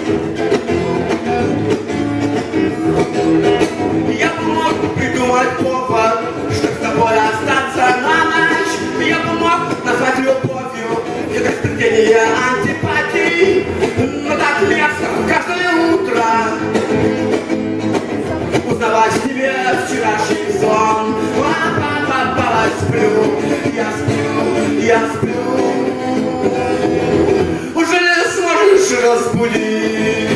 Я бы мог придумать повод, чтоб с тобой остаться на ночь. Я бы мог назвать любовью это сплетение антипатий. Но так мерзко каждое утро узнавать в тебе вчерашний сон. Сплю, я сплю. Уже не сможешь разбудить.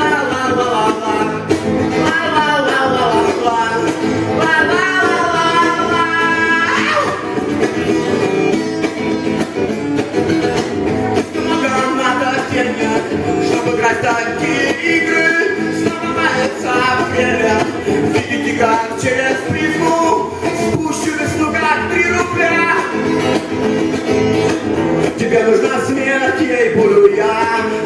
Много надо денег, чтобы играть такие игры. Снова нравится время, видите, как через призму спущу весну, как 3 рубля. Тебе нужна смерть, ей буду я.